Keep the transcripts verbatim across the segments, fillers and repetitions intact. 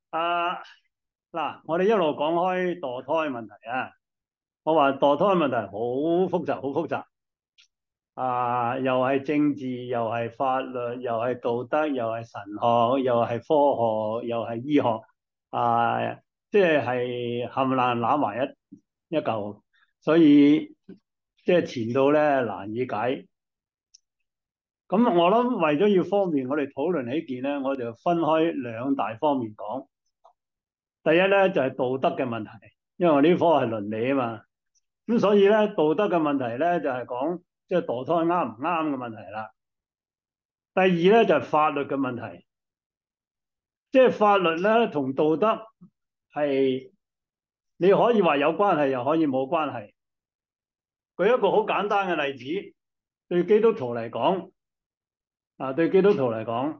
啊嗱，我哋一路講開墮胎問題啊，我話墮胎問題好複雜，好複雜啊，又係政治，又係法律，又係道德，又係神學，又係科學，又係醫學啊，即係冚唪唥攬埋一一嚿，所以即係前到咧難以解。咁我諗為咗要方便我哋討論起見咧，我就分開兩大方面講。第一咧就係道德嘅問題，因為我呢科係倫理啊嘛，咁所以咧道德嘅問題咧就係講即係墮胎啱唔啱嘅問題啦。第二咧就係法律嘅問題，即係法律咧同道德係你可以話有關係，又可以冇關係。舉一個好簡單嘅例子，對基督徒嚟講，啊對基督徒嚟講，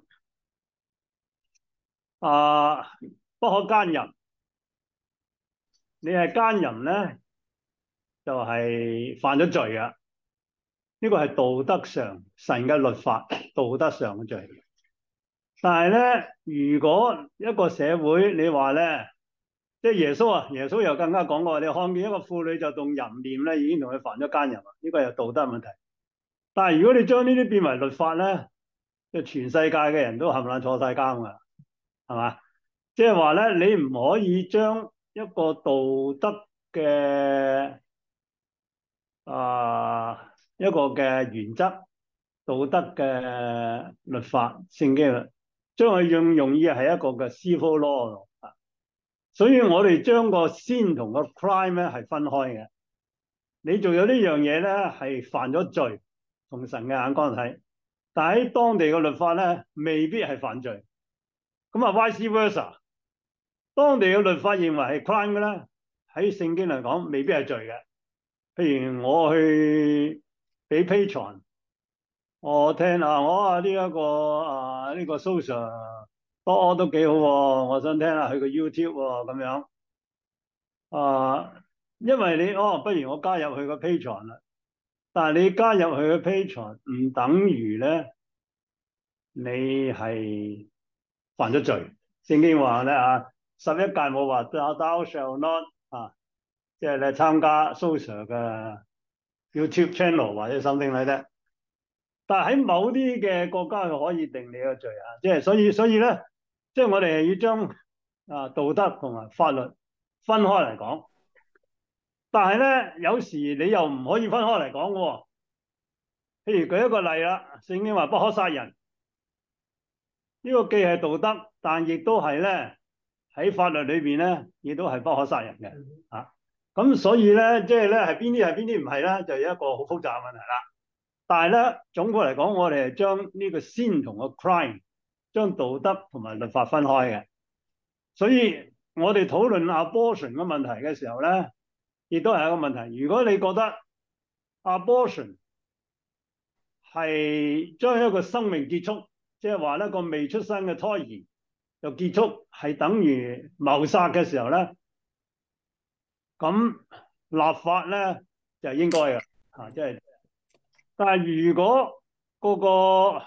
啊不可奸淫，你係奸淫咧就係犯咗罪啊！呢個係道德上神嘅律法，道德上嘅罪。但係咧，如果一個社會你話咧，即係耶穌啊，耶穌又更加講過，你看見一個婦女就動淫念咧，已經同佢犯咗奸淫啊！呢個係道德問題。但係如果你將呢啲變為律法咧，即係全世界嘅人都冚唪唥坐晒監㗎，係嘛？即係話咧，你唔可以將一個道德嘅啊一個嘅原則、道德嘅律法、聖經啊，將佢用用意係一個嘅 civil law 啊，所以我哋將個 sin 同個 crime 咧係分開嘅。你做咗呢樣嘢咧係犯咗罪，同神嘅眼光睇，但喺當地嘅律法咧未必係犯罪。咁啊，vice versa，當地嘅律法認為係 crime 嘅咧，喺聖經嚟講未必係罪嘅。譬如我去俾 Patreon，我聽啊，我啊呢一個啊呢個 social 多都幾好喎，我想聽下佢個 YouTube 喎咁樣啊，因為你哦，不如我加入佢個 Patreon 啦，但係你加入佢個 Patreon 唔等於咧你係犯咗罪。聖經話咧啊，十一誡冇話 thou shall not 啊，即係你參加 social 嘅 YouTube channel 或者 something like that。但係喺某啲嘅國家佢可以定你個罪啊，即係所以所以咧，即係我哋係要將啊道德同埋法律分開嚟講。但係咧，有時你又唔可以分開嚟講嘅。譬如舉一個例啦，聖經話不可殺人，呢個既係道德，但亦都係咧喺法律裏邊咧，亦都係不可殺人嘅啊。咁所以咧，即係咧係邊啲係邊啲唔係咧，就有一個好複雜嘅問題啦。但係咧，總括嚟講，我哋係將呢個 sin 同個 crime，將道德同埋律法分開嘅。所以我哋討論 abortion 嘅問題嘅時候咧，亦都係一個問題。如果你覺得 abortion 係將一個生命結束，即係話咧個未出生嘅胎兒就結束，係等於謀殺嘅時候咧，咁立法咧就係應該嘅嚇，即係。但係如果嗰個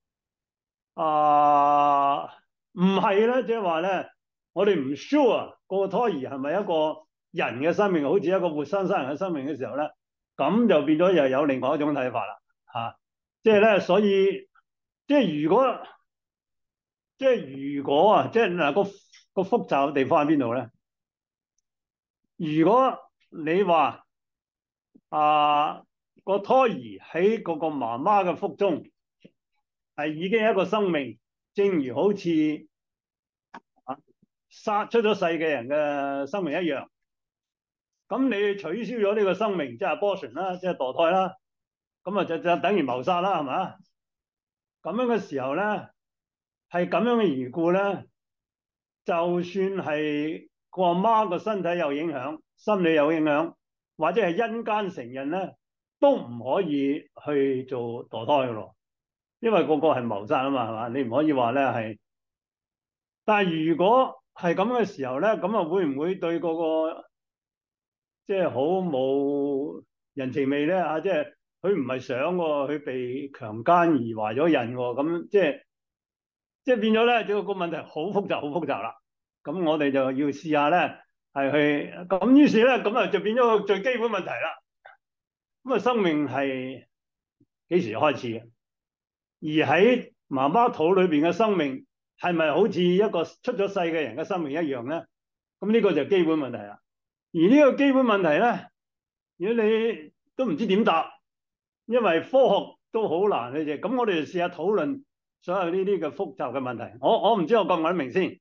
啊唔係咧，即係話咧，我哋唔 sure 個胎兒係咪一個人嘅生命，好似一個活生生人嘅生命嘅時候咧，咁就變咗又有另外一種睇法啦嚇。即係咧，所以即係如果即係如果啊，即係嗱個個複雜嘅地方喺邊度咧？如果你話啊個胎兒喺嗰個媽媽嘅腹中係已經係一個生命，正如好似啊殺出咗世嘅人嘅生命一樣，咁你取消咗呢個生命，即係 abortion 啦，即係墮胎啦，咁啊就就等於謀殺啦，係咪？咁樣嘅時候咧，係咁樣嘅緣故咧，就算係個阿媽個身體有影響，心理有影響，或者係因姦成孕咧，都唔可以去做墮胎嘅咯，因為個個係謀殺啊嘛，係嘛？你唔可以話咧係。但係如果係咁嘅時候咧，咁啊會唔會對嗰個即係好冇人情味咧？啊，即係佢唔係想喎，佢被強姦而懷咗孕喎，咁即係即係變咗咧，就個問題好複雜，好複雜啦。 咁我哋就要試下咧，係去咁於是咧，咁啊就變咗個最基本問題啦。咁啊，生命係幾時開始嘅？而喺媽媽肚裏邊嘅生命係咪好似一個出咗世嘅人嘅生命一樣咧？咁呢個就基本問題啦。而呢個基本問題咧，如果你都唔知點答，因為科學都好難嘅啫。咁我哋就試下討論所有呢啲嘅複雜嘅問題。我我唔知我講唔講得明先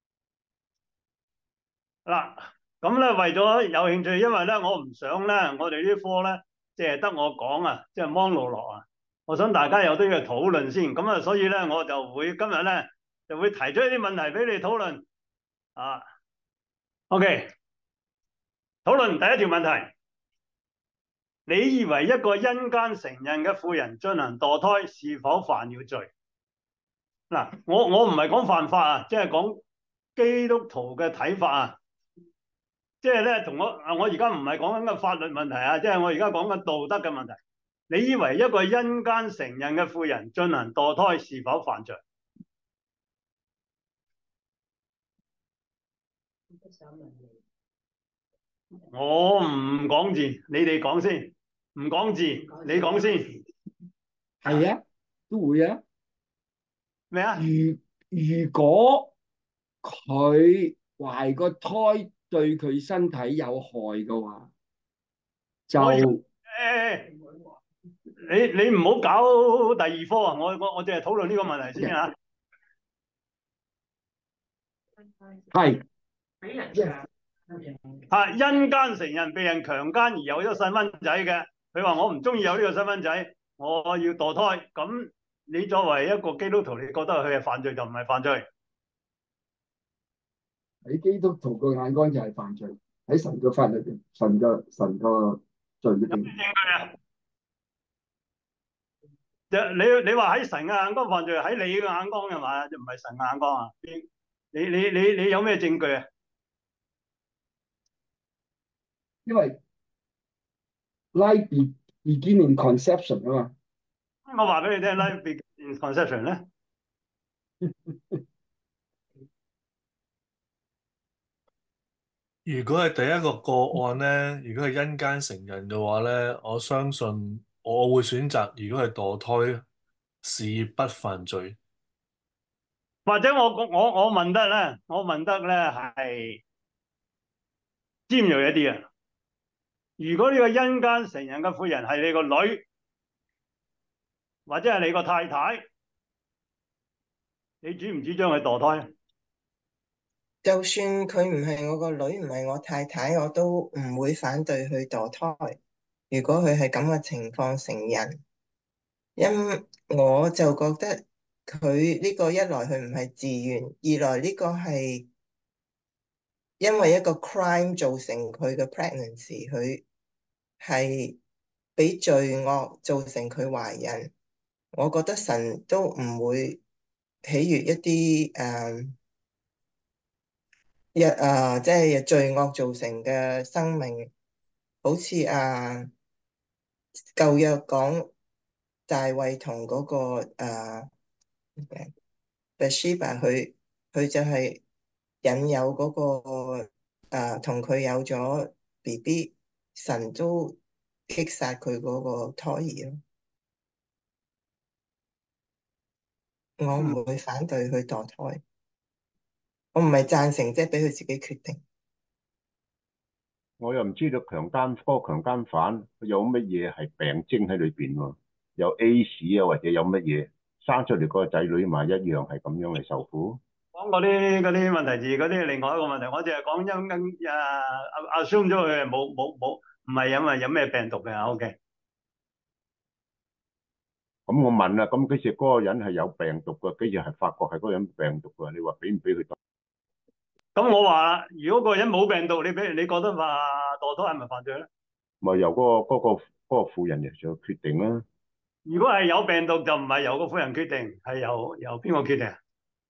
嗱。咁咧為咗有興趣，因為咧我唔想咧我哋呢科咧即係得我講啊，即係芒路落啊。我想大家有啲嘅討論先。咁啊，所以咧我就會今日咧就會提出一啲問題俾你討論啊。OK，討論第一條問題。你以為一個因姦成孕嘅婦人進行墮胎是否犯了罪？嗱，我我唔係講犯法啊，即係講基督徒嘅睇法啊。即係咧，同我我而家唔係講緊個法律問題啊，即係我而家講緊道德嘅問題。你以為一個因姦成孕嘅婦人進行墮胎是否犯罪？我唔講字，你哋講先。唔講字，你講先。 係啊，都會啊。 咩啊？ 如如果佢懷個胎對佢身體有害嘅話， 我就誒，你你唔好搞第二科啊！我我我淨係討論呢個問題先啊。 係啊，因姦成孕被人強姦而有咗細蚊仔嘅，佢話我唔中意有呢個細蚊仔，我要墮胎。咁你作為一個基督徒，你覺得佢係犯罪就唔係犯罪？ 喺基督徒嘅眼光就係犯罪，喺神嘅法律入邊，神嘅神嘅罪入邊。 就你你話喺神嘅眼光犯罪，喺你嘅眼光係嘛？就唔係神嘅眼光啊？你你你你有咩證據啊？ 因為 life be begin in conception 啊嘛。 我話俾你聽，life begins in conception 咧。 如果係第一個個案咧，如果係因姦成孕嘅話咧，我相信我會選擇，如果係墮胎是不犯罪。 或者我我我問得咧，我問得咧係尖銳一啲啊！如果呢個因姦成孕嘅婦人係你個女，或者係你個太太，你主唔主張佢墮胎？ 就算佢唔係我個女，唔係我太太，我都唔會反對佢墮胎。如果佢係咁嘅情況成人，因我就覺得佢呢個一來佢唔係自願，二來呢個係因為一個 crime 造成佢嘅 pregnancy，佢係俾罪惡造成佢懷孕。我覺得神都唔會喜悅一啲誒一啊，即係罪惡造成嘅生命，好似啊舊約講大衛同嗰個誒 Bathsheba，佢佢就係引誘嗰個誒同佢有咗 B B， 神都擊殺佢嗰個胎兒咯。我唔會反對佢墮胎，我唔係贊成即係俾佢自己決定。 我又唔知道強姦嗰個強姦犯有乜嘢係病徵喺裏邊喎？有 A 屎啊，或者有乜嘢生出嚟嗰個仔女咪一樣係咁樣嚟受苦？ 講嗰啲嗰啲問題字嗰啲另外一個問題，我淨係講因因啊啊 assume 咗佢冇冇冇唔係因為有咩病毒嘅。OK。 咁我問啦，咁幾時嗰個人係有病毒嘅？幾時係發覺係嗰個人病毒嘅？你話俾唔俾佢墮？ 咁我話如果個人冇病毒，你俾你覺得話墮胎係咪犯罪咧？ 咪由嗰個嗰個嗰個婦人嚟做決定啦。 如果係有病毒，就唔係由個婦人決定，係由由邊個決定啊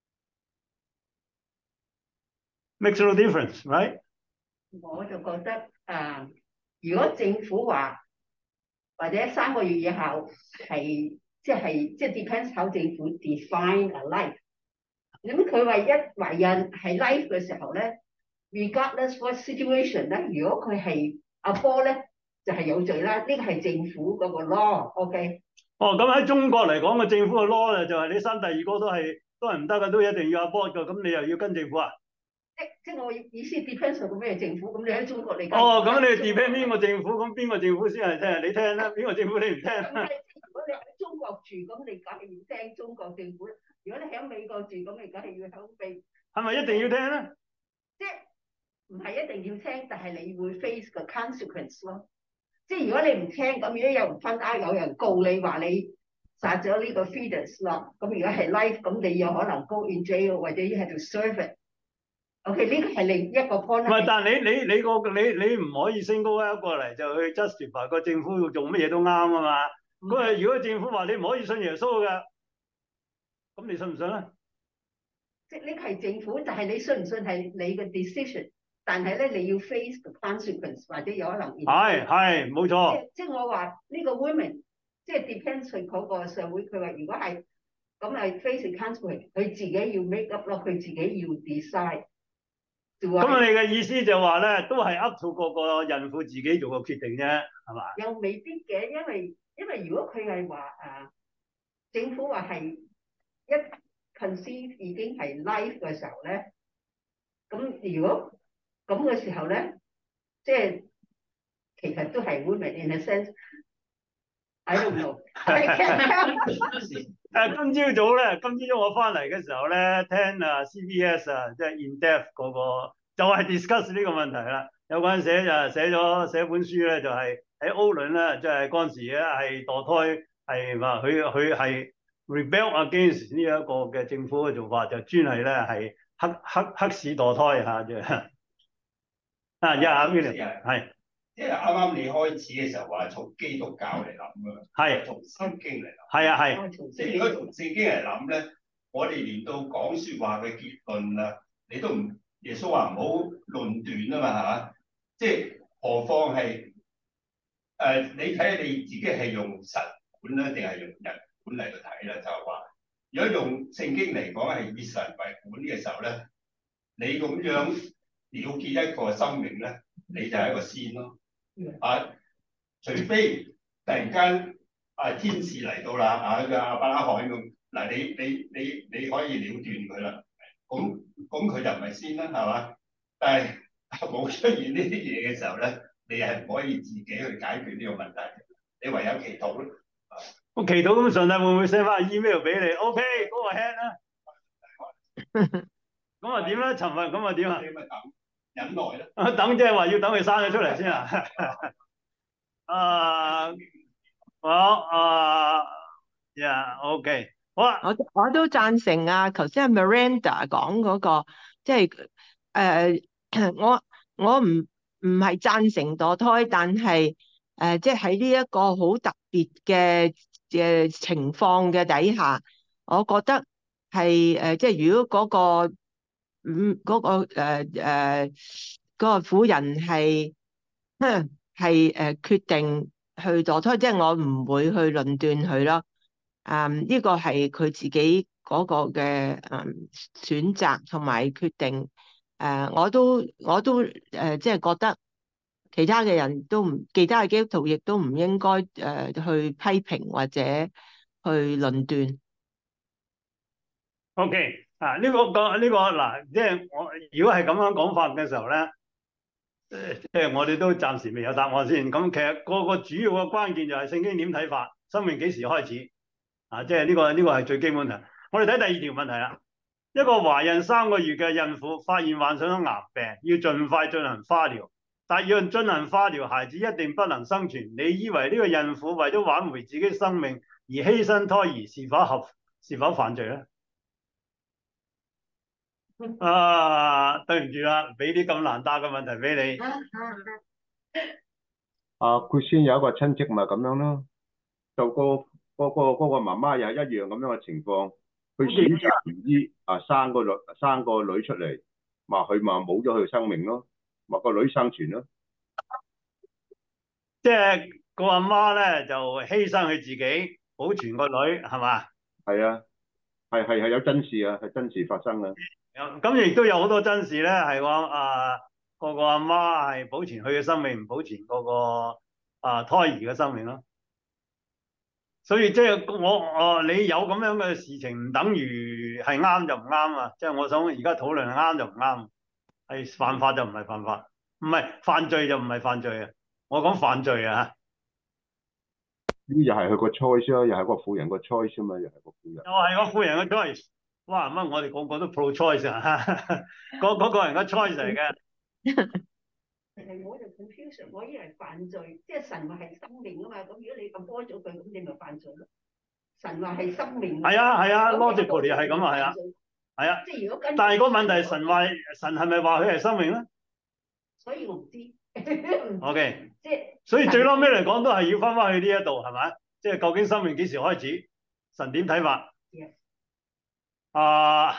？Makes no difference, right？ 我就覺得啊，如果政府話或者三個月以後係即係即係 depends how 政府 define a life。 咁佢話一懷孕係 life 嘅時候咧，regardless what situation 咧，如果佢係阿波咧，就係、是、有罪啦。呢個係政府嗰個 law，OK？、 哦，咁喺中國嚟講嘅政府嘅 law 咧，就係你生第二個都係都係唔得嘅，都一定要 abort 嘅，咁你又要跟政府啊？ 即即我意思 depends on 個咩政府，咁你喺中國你哦，咁你 depend 邊個政府，咁邊個政府先係聽你聽啦？邊個政府你唔聽？ 如果你喺中國住，咁你梗係要聽中國政府；如果你喺美國住，咁你梗係要響美。 係咪一定要聽咧？ 即唔係一定要聽，但係你會 face 個 consequence 咯。即如果你唔聽，咁如果有人分啊，有人告你話你殺咗呢個 fetus 咯，咁如果係 life，咁你有可能 go in jail 或者 you have to serve it。OK，呢個係另一個 point。唔係，但係你你你個你你唔可以 single out 過嚟就去 justify 個政府要做乜嘢都啱啊嘛。咁啊，如果政府話你唔可以信耶穌嘅，咁你信唔信咧？ 即呢個係政府，但係你信唔信係你嘅 decision。但係咧，你要 face the consequence，或者有可能。 係係冇錯。 即即我話呢個 women，即 depends 佢嗰個社會。佢話如果係咁係 face the consequence，佢自己要 make up 咯，佢自己要 decide。 咁你嘅意思就話咧，都係 up to 個個孕婦自己做個決定啫，係嘛？ 又未必嘅，因為因為如果佢係話誒政府話係一 conceive 已經係 life 嘅時候咧，咁如果咁嘅時候咧，即係其實都係 women in a sense。I don't know。 誒，今朝早咧，今朝早我翻嚟嘅時候咧，聽啊 C B S 啊，即係 In Depth 嗰個，就係 discuss 呢個問題啦。有個人寫就寫咗寫本書咧，就係喺歐倫咧，即係嗰陣時咧係墮胎，係話佢佢係 rebel against 呢一個嘅政府嘅做法，就專係咧係黑黑黑市墮胎嚇啫。啊，一下 William 係。 即係啱啱你開始嘅時候話從基督教嚟諗啊， 係從聖經嚟諗， 係啊係。 即係如果從聖經嚟諗咧，我哋連到講説話嘅結論啊，你都唔耶穌話唔好論斷啊嘛，係嘛？即係何況係誒、呃？你睇下你自己係用神管咧，定係用人管嚟去睇啦？就係話，如果用聖經嚟講係以神為管嘅時候咧，你咁樣了結一個生命咧，你就係一個先咯。啊！除非突然間啊天使嚟到啦，啊個亞伯拉罕咁，嗱你你你你可以了斷佢啦，咁咁佢就唔係先啦，係嘛？但係冇出現呢啲嘢嘅時候咧，你係唔可以自己去解決呢個問題，你唯有祈禱咯。 我祈禱咁，上帝會唔會 send 翻個 email 俾你 ？OK，嗰個 head 啦。咁啊點咧？尋日咁啊點啊？ 你咪等忍耐啦。 啊等即係話要等佢生咗出嚟先啊！啊，好啊，yeah，OK，好啊。 我我都贊成啊！頭先阿 Miranda 講嗰個，即係誒，我我唔唔係贊成墮胎，但係誒，即係喺呢一個好特別嘅嘅情況嘅底下，我覺得係誒，即係如果嗰個嗯嗰個誒誒嗰個婦人係係誒決定去墮胎，即係我唔會去論斷佢咯。誒，呢個係佢自己嗰個嘅誒選擇同埋決定。誒，我都我都誒，即係覺得其他嘅人都唔，其他嘅基督徒亦都唔應該誒去批評或者去論斷。 OK，啊呢個個呢個嗱，即係我如果係咁樣講法嘅時候咧，誒即係我哋都暫時未有答案先。咁其實個個主要嘅關鍵就係聖經點睇法，生命幾時開始？啊，即係呢個呢個係最基本嘅。我哋睇第二條問題啦。一個懷孕三個月嘅孕婦發現患上咗癌病，要盡快進行化療，但要進行化療，孩子一定不能生存。你以為呢個孕婦為咗挽回自己生命而犧牲胎兒，是否合是否犯罪咧？啊，對唔住啦，俾啲咁難答嘅問題俾你。 啊，佢先有一個親戚咪咁樣咯，就個嗰個嗰個媽媽又係一樣咁樣嘅情況，佢選擇唔醫啊，生個女生個女出嚟，咪佢咪冇咗佢生命咯，咪個女生存咯。 即係個阿媽咧就犧牲佢自己保存個女，係嘛？ 係啊。 係係係有真事啊，係真事發生啊。 咁亦都有好多真事咧，係話啊個個阿媽係保存佢嘅生命，唔保存嗰個啊胎兒嘅生命咯。所以即係我哦，你有咁樣嘅事情，唔等於係啱就唔啱啊！即係我想而家討論係啱就唔啱，係犯法就唔係犯法，唔係犯罪就唔係犯罪啊！我講犯罪啊！ 呢又係佢個 choice 咯，又係個婦人個 choice 啊嘛，又係個婦人。 又係個婦人嘅 choice。哇！乜我哋個個都 pro choice 啊？嗰嗰個人嘅 choice 嚟嘅。 其實我就 confusion，我以為犯罪，即係神話係生命啊嘛。咁如果你咁幫咗佢，咁你咪犯罪咯。神話係生命。 係啊係啊 logically 係咁啊，係啊，係啊。 即係如果跟， 但係個問題係神話神係咪話佢係生命咧？ 所以我唔知。 O K。 即係。 所以最撈尾嚟講都係要翻返去呢一度係咪？即係究竟生命幾時開始？神點睇法？ Yes. 啊！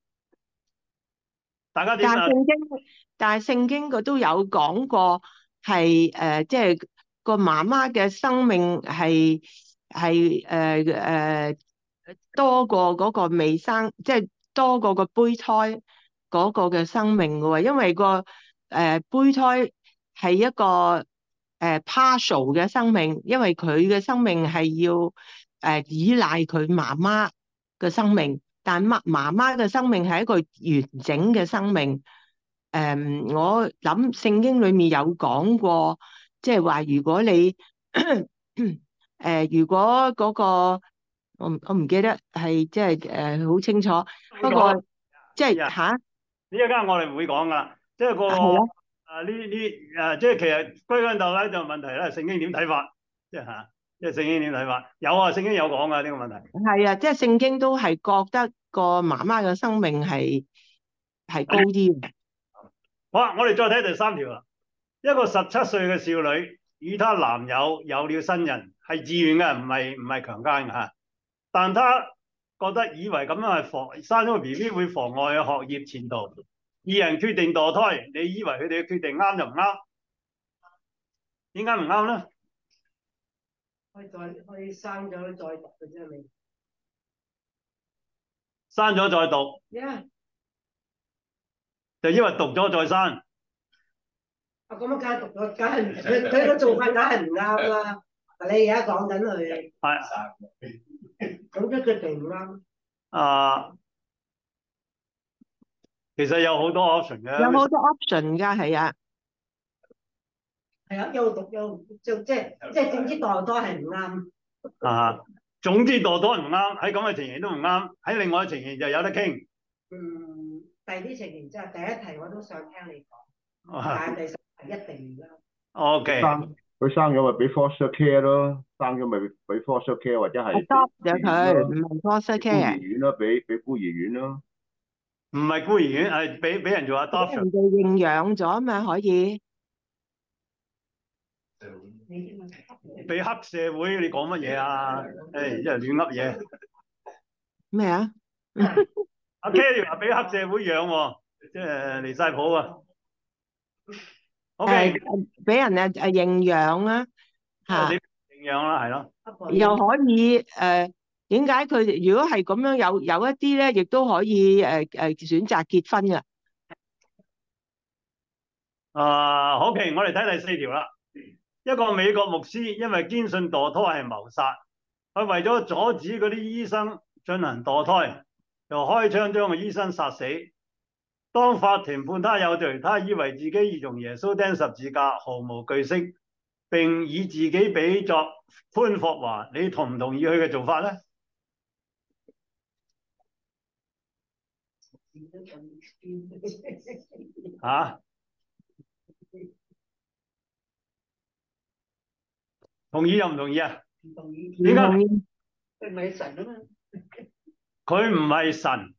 大家點啊？ 但係聖經，但係聖經佢都有講過係誒，即係個媽媽嘅生命係係誒誒多過嗰個未生，即係多過個胚胎嗰個嘅生命嘅喎，因為個誒胚胎係一個誒 partial 嘅生命，因為佢嘅生命係要誒依賴佢媽媽嘅生命。但媽媽媽嘅生命係一個完整嘅生命。誒，我諗聖經裏面有講過，即係話如果你誒，如果嗰個我我唔記得係即係誒好清楚，不過即係吓呢一間我哋唔會講噶，即係個啊呢呢啊，即係其實歸根到底就問題咧，聖經點睇法？即係吓。即係聖經點睇法？有啊，聖經有講噶呢個問題。 係啊，即係聖經都係覺得個媽媽嘅生命係係高啲嘅。 好啦，我哋再睇第三條啦。一個十七歲嘅少女與她男友有了身孕，係自願嘅，唔係唔係強姦嘅嚇。但她覺得以為咁樣係妨生咗個 B B 會妨礙學業前途，二人決定墮胎。你以為佢哋嘅決定啱就唔啱？點解唔啱咧？ 可以再可以生咗再讀嘅啫，你生咗再讀， yeah. 就因為讀咗再生。 啊，咁樣梗係讀咗，梗係佢佢個做法梗係唔啱啦。你而家講緊佢係咁即決定唔啱。 啊，其實有好多 option 嘅。 有好多 option 㗎，係啊。 係啊，又讀又就即係即係總之墮胎係唔啱。 啊，總之墮胎唔啱，喺咁嘅情形都唔啱，喺另外嘅情形就有得傾。 嗯，第二啲情形即係第一題我都想聽你講，但係第十題一定唔啱。 O K。 生佢生咗咪俾 foster care 咯，生咗咪俾 foster care 或者係 adopt 咗佢，唔係 foster 孤兒 care。 院咯，俾俾孤兒院咯。 唔係孤兒院，係俾俾人做 adoption。 人哋認養咗嘛，可以。 俾黑社會，你講乜嘢啊？誒，一係亂噏嘢。 咩啊？ 阿 Kelly 話俾黑社會養喎，即係離晒譜啊。O K。 誒，俾人誒誒認養啦，嚇。 認養啦，係咯。 又可以誒？點解佢如果係咁樣有有一啲咧，亦都可以誒誒選擇結婚㗎？ 啊，好嘅，我哋睇第四條啦。一個美國牧師因為堅信墮胎係謀殺，佢為咗阻止嗰啲醫生進行墮胎，就開槍將個醫生殺死。當法庭判他有罪，他以為自己已從耶穌釘十字架，毫無懼色，並以自己比作潘霍華。你同唔同意佢嘅做法咧？啊？同意又唔同意啊？ 唔同意。 點解？ 佢唔係神啊嘛。 佢唔係神。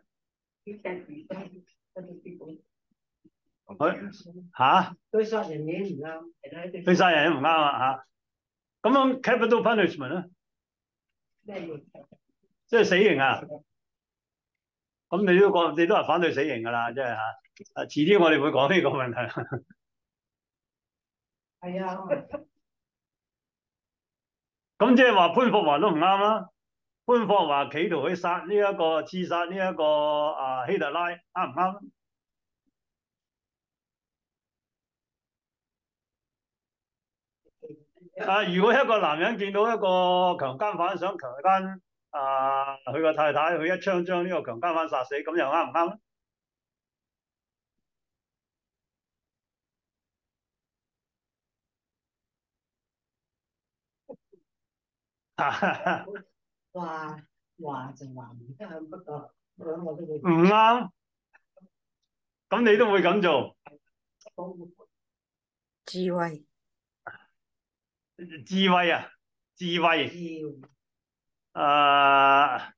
佢嚇？ 佢殺人嘢唔啱， 佢殺人嘢唔啱啊嚇！咁樣 capital punishment 咧？ 咩嘢？ 即係死刑啊！咁你都講，你都係反對死刑㗎啦，即係嚇。啊，遲啲我哋會講呢個問題。 係啊。 咁即係話潘霍華都唔啱啦。 潘霍華企圖去殺呢、這、一個刺殺呢一個啊希特拉，啱唔啱？啊！如果一個男人見到一個強姦犯想強姦啊佢個太太，佢一槍將呢個強姦犯殺死，咁又啱唔啱咧？ 話話就話唔啱，不過兩個都會唔啱，咁你都會咁做？ 智慧， 智慧啊，智慧。 要啊！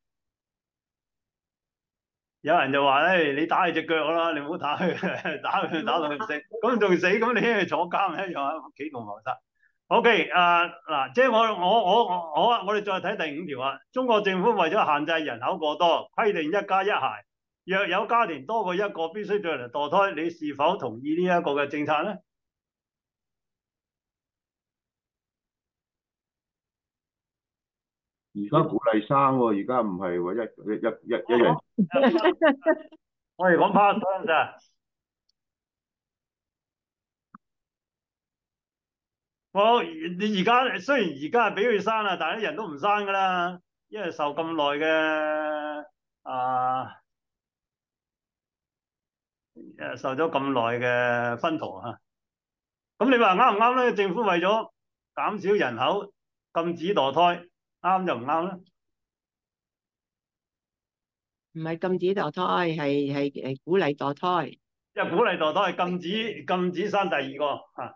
有人就話咧，你打佢隻腳啦，你唔好打佢，打佢打到佢唔死，咁仲死，咁你係坐監一樣啊，企圖謀殺。O.K. 啊嗱，即係我我我我好啊，我哋再睇第五條啊。中國政府為咗限制人口過多，規定一家一孩，若有家庭多過一個，必須再嚟墮胎。你是否同意呢一個嘅政策咧？ 而家鼓勵生喎，而家唔係喎，一一一一一人。 我哋講 part time 咋？我你而家雖然而家係俾佢生啦，但係啲人都唔生噶啦，因為受咁耐嘅啊誒受咗咁耐嘅薰陶啊。咁你話啱唔啱咧？政府為咗減少人口，禁止墮胎，啱就唔啱咧？ 唔係禁止墮胎，係係誒鼓勵墮胎。 即係鼓勵墮胎，禁止禁止生第二個啊。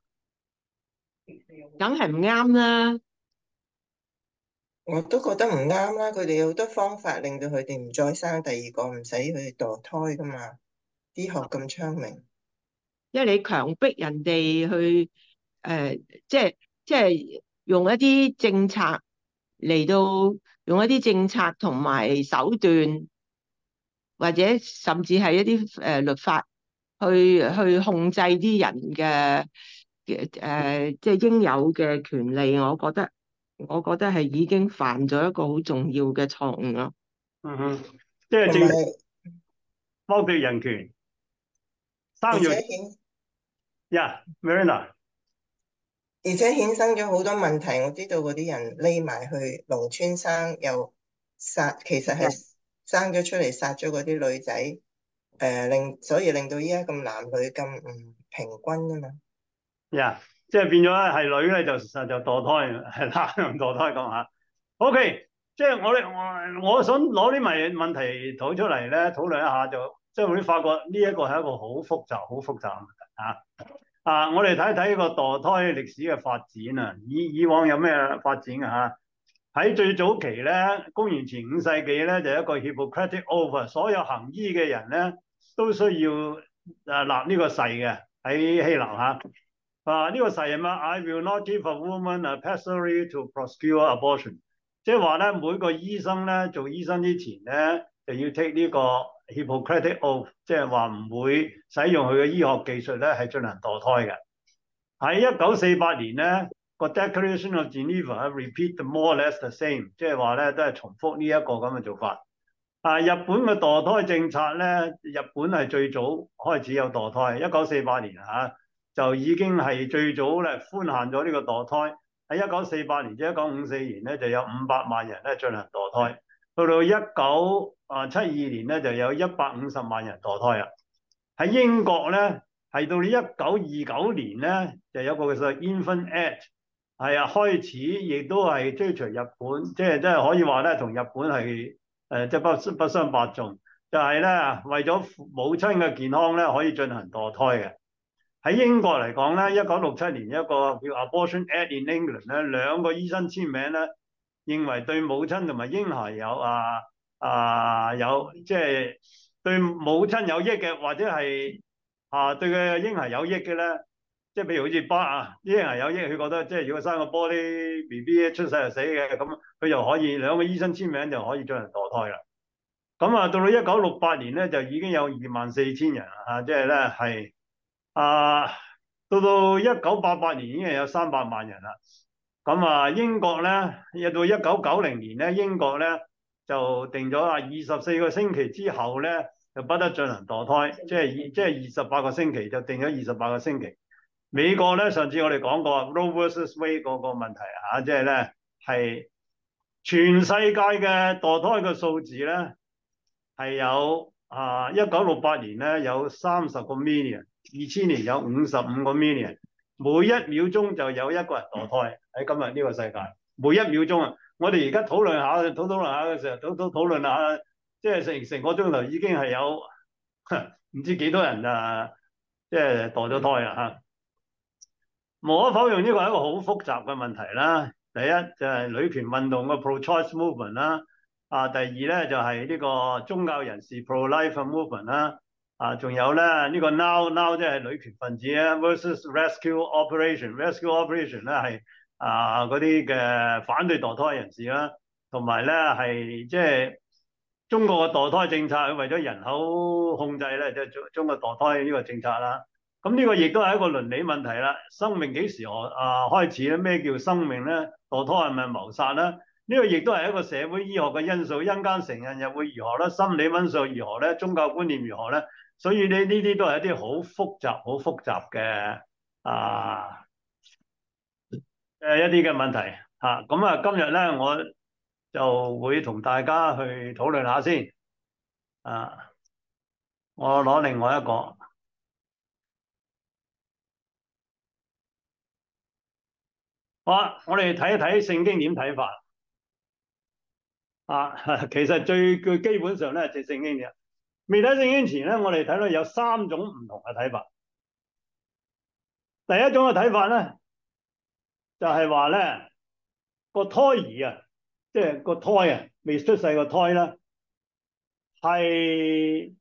梗係唔啱啦。 我都覺得唔啱啦。佢哋有好多方法令到佢哋唔再生第二個，唔使佢哋墮胎噶嘛。醫學咁昌明， 因為你強迫人哋去誒、呃，即係即係用一啲政策嚟到用一啲政策同埋手段，或者甚至係一啲誒、呃、律法去去控制啲人嘅嘅誒，即係應有嘅權利。我覺得我覺得係已經犯咗一個好重要嘅錯誤咯。 嗯哼，即係同埋政府剝奪人權，生育而且衍呀 Marina。 而且衍生咗好多問題。我知道嗰啲人匿埋去農村生，又殺，其實係生咗出嚟殺咗嗰啲女仔，誒、呃、令所以令到依家咁男女咁唔平均啊嘛。 呀，即係變咗咧，係女咧就實就墮胎，係男就墮胎咁嚇。O.K. 即係我哋我我想攞啲咪問題討出嚟咧，討論一下就即係會發覺呢一個係一個好複雜、好複雜嘅問題嚇。啊，我哋睇睇呢個墮胎歷史嘅發展啊，以以往有咩發展啊嚇？喺最早期咧，公元前五世紀咧，就有一個 Hippocratic Oath，所有行醫嘅人咧都需要誒立呢個誓嘅喺希臘嚇。啊，呢個誓係咩 I will not give a woman a pessary to procure abortion。即係話咧，每個醫生咧做醫生之前咧，就要 take 呢個 Hippocratic Oath，即係話唔會使用佢嘅醫學技術咧係進行墮胎嘅。喺一九四八年咧，個 Declaration of Geneva repeat more or less the same，即係話咧都係重複呢一個咁嘅做法。啊，日本嘅墮胎政策咧，日本係最早開始有墮胎，一九四八年嚇就已經係最早咧寬限咗呢個墮胎。喺一九四八年至一九五四年咧，就有五百萬人咧進行墮胎。到到一九啊七二年咧，就有一百五十萬人墮胎啦。喺英國咧，係到一九二九年咧，就有個叫做 Infant Act， 係啊開始，亦都係追隨日本，即係即係可以話咧，同日本係誒即係不不相伯仲，就係咧為咗母親嘅健康咧，可以進行墮胎嘅。喺英國嚟講咧，一九六七年一個叫 Abortion Act in England 咧，兩個醫生簽名咧，認為對母親同埋嬰孩有啊啊有即係對母親有益嘅，或者係啊對佢嬰孩有益嘅咧，即係譬如好似巴啊啲嬰孩有益，佢覺得即係如果生個玻璃 B B 出世就死嘅，咁佢就可以兩個醫生簽名就可以進行墮胎啦。咁啊，到到一九六八年咧，就已經有二萬四千人啊，即係咧係。啊，到到一九八八年已經係有三百萬人啦。 咁啊，英國咧，一到一九九零年咧，英國咧就定咗啊，二十四個星期之後咧就不得進行墮胎，即係二即係二十八個星期就定咗二十八個星期。美國咧，上次我哋講過 Roe versus Wade 嗰個問題啊，即係咧係全世界嘅墮胎嘅數字咧係有啊，一九六八年咧有三十個 million，二千年有五十五個 million，每一秒鐘就有一個人墮胎喺今日呢個世界，每一秒鐘啊！我哋而家討論下，討討論下嘅時候，討討討論下，即係成成個鐘頭已經係有唔知幾多人啊，即係墮咗胎啦嚇。無可否認，呢個係一個好複雜嘅問題啦。第一就係女權運動嘅 pro-choice movement 啦，啊，第二咧就係呢個宗教人士 pro-life movement 啦，啊，仲有咧呢個 now now 即係女權分子啊 versus rescue operation，rescue operation 咧係啊嗰啲嘅反對墮胎人士啦，同埋咧係即係中國嘅墮胎政策，為咗人口控制咧，即係中中國墮胎呢個政策啦。咁呢個亦都係一個倫理問題啦。生命幾時何啊開始咧？咩叫生命咧？墮胎係咪謀殺咧？呢個亦都係一個社會醫學嘅因素。因間成人又會如何咧？心理因素如何咧？宗教觀念如何咧？所以呢呢啲都係一啲好複雜、好複雜嘅啊誒一啲嘅問題嚇。咁啊，今日咧我就會同大家去討論下先。啊，我攞另外一個。好啊，我哋睇一睇聖經點睇法啊。其實最最基本上咧，就係聖經嘅。未睇聖經前咧，我哋睇到有三種唔同嘅睇法。第一種嘅睇法咧，就係話咧個胎兒啊，即係個胎啊，未出世個胎咧，係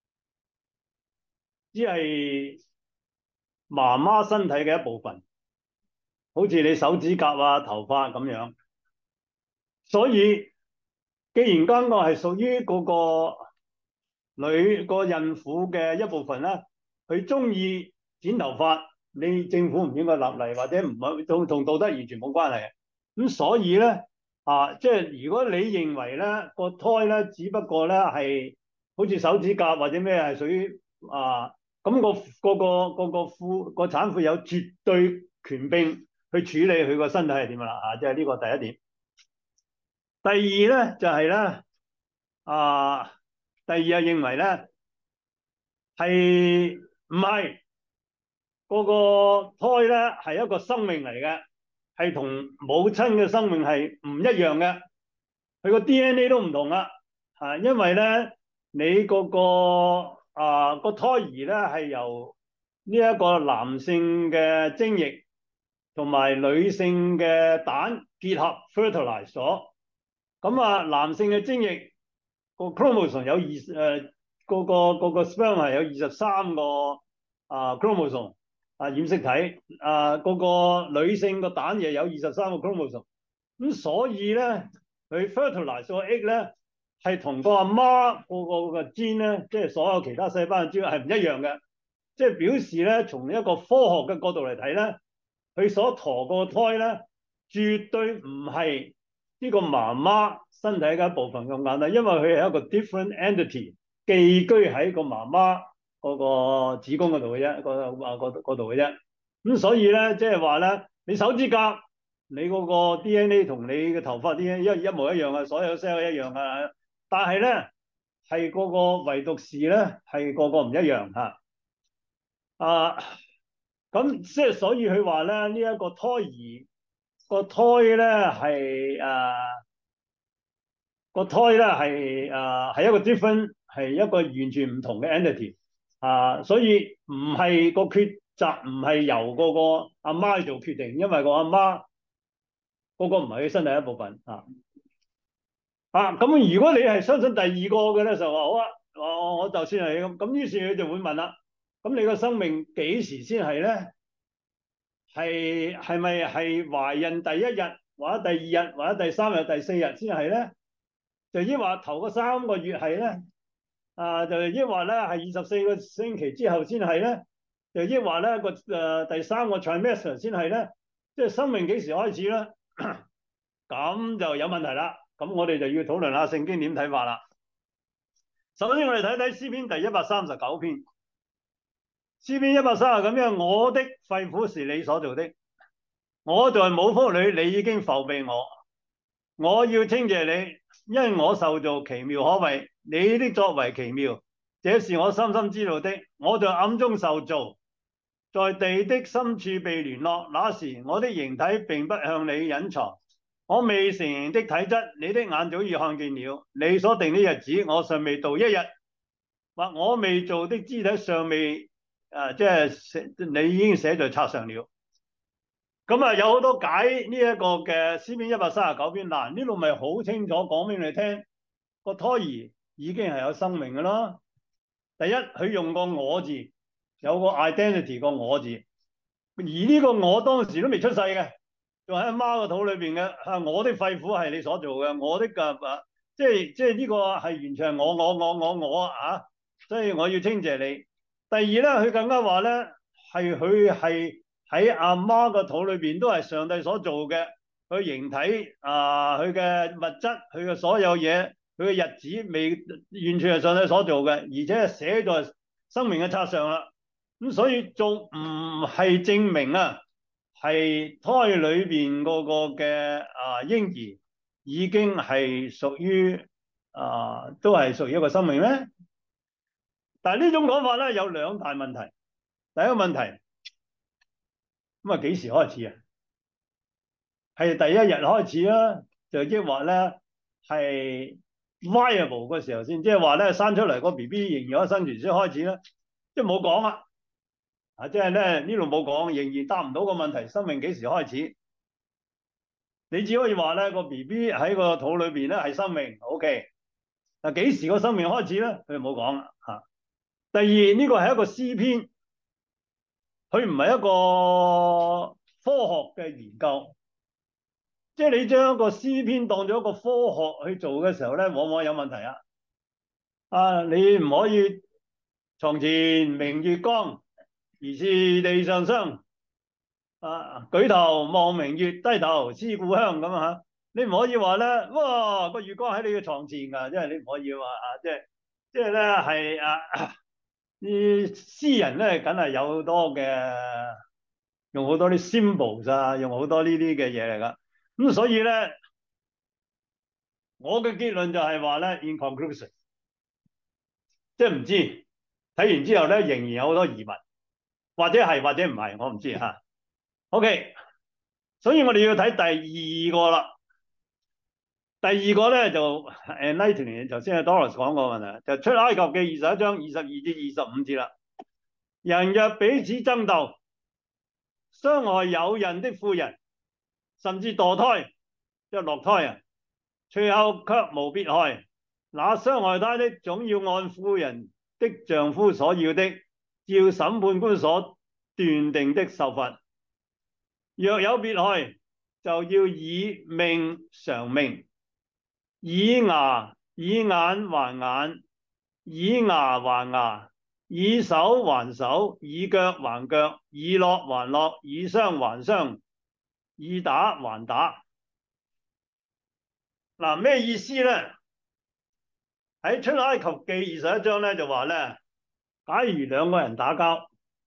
只係媽媽身體嘅一部分。好似你手指甲啊、頭髮咁樣，所以既然間個係屬於嗰個女個孕婦嘅一部分咧，佢中意剪頭髮，你政府唔應該立例，或者唔係同同道德完全冇關係嘅。咁所以咧啊，即係如果你認為咧個胎咧只不過咧係好似手指甲或者咩係屬於啊咁、個個個個個婦個產婦有絕對權柄去處理佢個身體係點樣啦？啊，即係呢個第一點。第二咧就係咧啊，第二係認為咧係唔係嗰個胎咧係一個生命嚟嘅，係同母親嘅生命係唔一樣嘅，佢個 D N A 都唔同啦。啊，因為咧你嗰個啊個胎兒咧係由呢一個男性嘅精液同埋女性嘅蛋結合 fertilize 咗，咁啊男性嘅精液個 chromosome 有二誒個個個個 sperm 係有二十三個啊 chromosome 啊染色體啊，個個女性個蛋亦有二十三個 chromosome，咁所以咧佢 fertilize 個 egg 咧係同個阿媽個個個 gene 咧，即係所有其他細胞嘅 gene 係唔一樣嘅，即係表示咧從一個科學嘅角度嚟睇咧。佢所陀個胎咧，絕對唔係呢個媽媽身體嘅一部分咁簡單，因為佢係一個 different entity，寄居喺個媽媽嗰個子宮嗰度嘅啫，個啊嗰度嘅啫。咁所以咧，即係話咧，你手指甲，你嗰個 D N A 同你嘅頭髮 D N A 一一模一樣啊，所有 cell 一樣啊，但係咧係個個唯獨是咧係個個唔一樣嚇啊。咁即係所以佢話咧，呢、這、一個胎兒個胎咧係誒個胎咧係誒係一個 different 係一個完全唔同嘅 entity 啊，所以唔係個抉擇唔係由嗰個阿媽做決定，因為個阿媽嗰個唔係佢身體一部分啊啊。咁如果你係相信第二個嘅咧，就話好啊，我我就算係咁，咁於是佢就會問啦。咁你個生命幾時先係咧？係係咪係懷孕第一日，或者第二日，或者第三日、第四日先係咧？就抑或頭嗰三個月係咧？啊，就抑或咧係二十四個星期之後先係咧？就抑或咧個誒第三個 trimester 先係咧？ 即係生命幾時開始咧？咁就有問題啦。咁我哋就要討論下聖經點睇法啦。首先我哋睇睇詩篇第一百三十九篇。詩篇一百三十九篇，我的肺腑是你所造的，我在母腹裏，你已經覆庇我。我要稱謝你，因我受造奇妙可畏，你的作為奇妙，這是我深深知道的。我在暗中受造，在地的深處被聯絡，那時我的形體並不向你隱藏。我未成形的體質，你的眼早已看見了。你所定的日子，我尚未到一日，或我未做的肢體尚未。啊，即係你已經寫在冊上了。咁啊，有好多解呢一個嘅詩篇一百三十九篇。嗱，呢度咪好清楚講俾你聽，個胎兒已經係有生命㗎啦。第一，佢用個我字，有個 identity 個我字，而呢個我當時都未出世嘅，仲喺阿媽個肚裏邊嘅。啊，我的肺腑係你所做嘅，我的嘅啊，即係即係呢個係完全係我我我我我啊，所以我要稱謝你。第二咧，佢更加話咧，係佢係喺阿媽個肚裏邊都係上帝所做嘅，佢形體啊，佢嘅物質，佢嘅所有嘢，佢嘅日子未完全係上帝所做嘅，而且係寫在生命嘅冊上啦。咁所以仲唔係證明啊，係胎裏邊嗰個嘅啊嬰兒已經係屬於啊，都係屬於一個生命咩？但係呢種講法咧有兩大問題。第一個問題，咁啊幾時開始啊？係第一日開始啦，就即係話咧係 viable 嘅時候先，即係話咧生出嚟個 B B 仍然有生存先開始啦，即係冇講啊。啊，即係咧呢度冇講，仍然答唔到個問題，生命幾時開始？你只可以話咧個 B B 喺個肚裏邊咧係生命 ，OK。嗱，幾時個生命開始咧？佢冇講啦嚇。第二，呢個係一個詩篇，佢唔係一個科學嘅研究，即係你將一個詩篇當咗一個科學去做嘅時候咧，往往有問題啊！啊，你唔可以床前明月光，疑是地上霜。啊，舉頭望明月，低頭思故鄉咁啊嚇！你唔可以話咧，哇個月光喺你嘅床前㗎，即係你唔可以話啊，即係即係咧係啊。啲詩人咧，梗係有好多嘅，用好多啲 symbols 啊，用好多呢啲嘅嘢嚟噶。咁所以咧，我嘅結論就係話咧 ，in conclusion，即係唔知睇完之後咧，仍然有好多疑問，或者係或者唔係，我唔知嚇。OK，所以我哋要睇第二個啦。第二個咧就 enlightening，頭先阿 Doris 講過問題，就出埃及記二十一章二十二至二十五節啦。人若彼此爭鬥，傷害有孕的婦人，甚至墮胎，即係落胎啊，隨後卻無別害，那傷害他的總要按婦人的丈夫所要的，照審判官所斷定的受罰。若有別害，就要以命償命。以牙以眼還眼，以牙還牙，以手還手，以腳還腳，以樂還樂，以傷還傷，以打還打。嗱，咩意思咧？喺出埃及記二十一章咧就話咧，假如兩個人打交，